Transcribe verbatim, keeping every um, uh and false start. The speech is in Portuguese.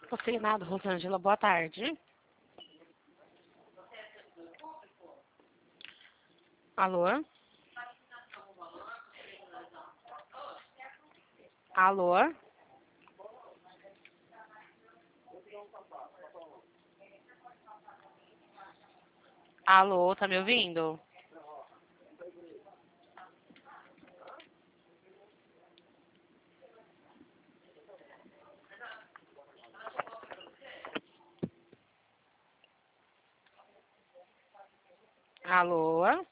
Postei nada, Rosângela, boa tarde. Alô? Alô? Alô, tá me ouvindo? Alô?